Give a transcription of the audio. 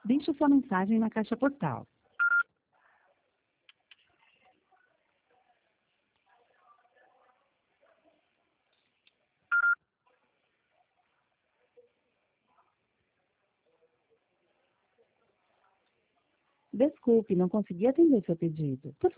Deixe sua mensagem na caixa postal. Desculpe, não consegui atender seu pedido. Por